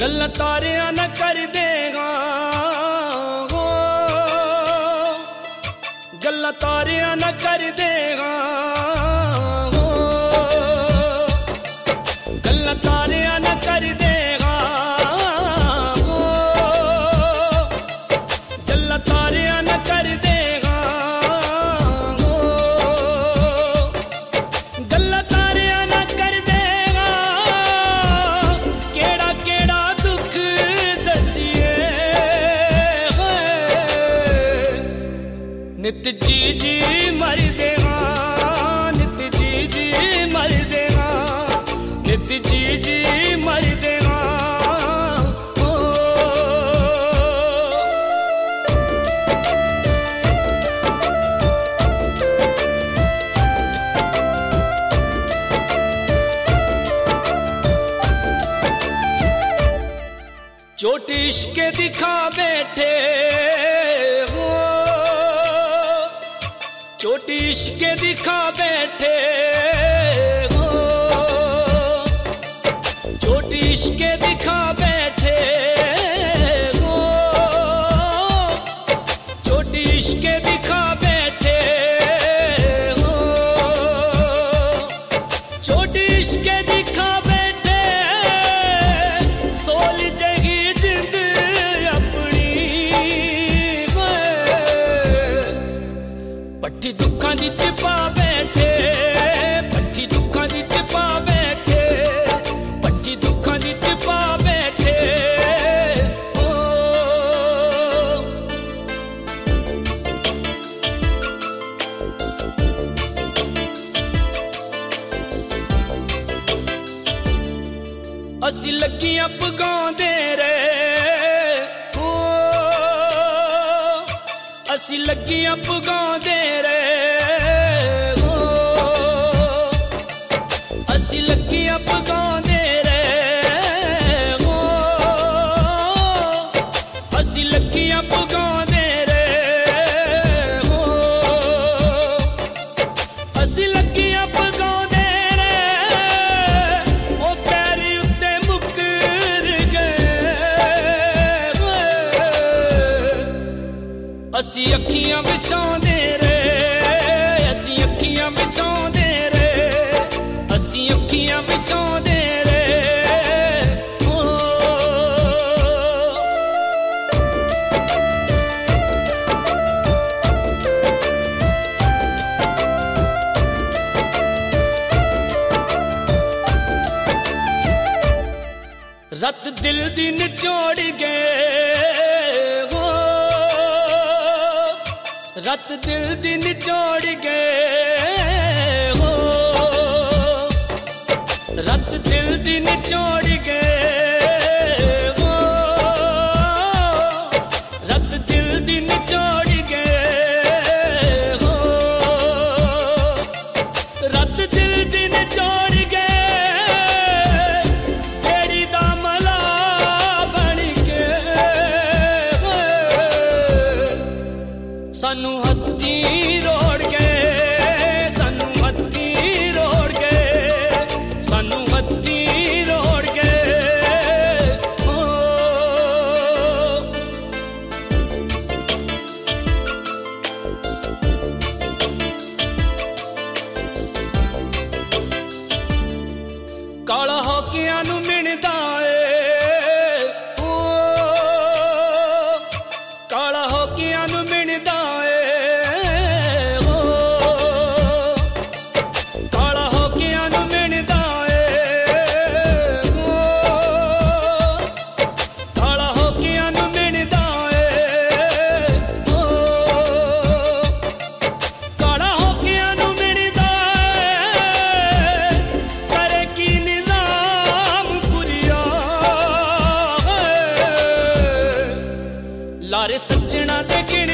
गल्ला तारिया न कर देगा हो, गल्ला तारिया न कर देगा हो, गल्ला तारिया न कर देगा हो, गल्ला तारिया न कर देगा हो, गल्ला तारिया न कर देगा। केड़ा केड़ा दुख दसिए नित जी जी मर देगा, नित जी जी मर देगा, नित जी जी मर देगा ओ। चोट इश्क दिखा बैठे हो, चोट इश्क दिखा बैठे हो, चोट इश्क दिखा बैठे हो, चोट इश्क दिखा बैठे हो, चोट इश्क दिखा बैठे। सोल जगी जिंद अपनी पट्टी दुखां दी चिपा बैठे, पट्टी दुखां दी चिपा बैठे, पट्टी दुखां दी चिपा बैठे ओ। असी लगियां पगांदे रे ओ, असी लगियां पगांदे रे ओ, असी लगियां पगांदे रे ओ, असी लगियां पगांदे रे ओ, असी लगियां पगांदे रे ओ। पैरी उत्ते मुकर गए असी अखियां बिछांदे रे, असी अखियां बिछांदे रे, असी अखियां बिछांदे रे ओ। रत दिल दी निचोड़ गए हो, रत दिल दी निचोड़ गए हो, रत दिल दी निचोड़ गए हो, रत दिल दी निचोड़ गए हो, रत दिल दी निचोड़ गए। बेड़ी दा मला बन के सानू हत्थी रोड़ गए, सानू हत्थी रोड़ गए, सानू हत्थी रोड़ गए ओ। काला होकियां नू मिणदा ए ओ, काला होकियां नू मिणदा ए ओ, काला होकियां नू मिणदा ए ओ, काला होकियां नू मिणदा ए ओ, काला होकियां नू मिणदा ए। करे की निजाम पुरिया लारे सज्जना दे गिण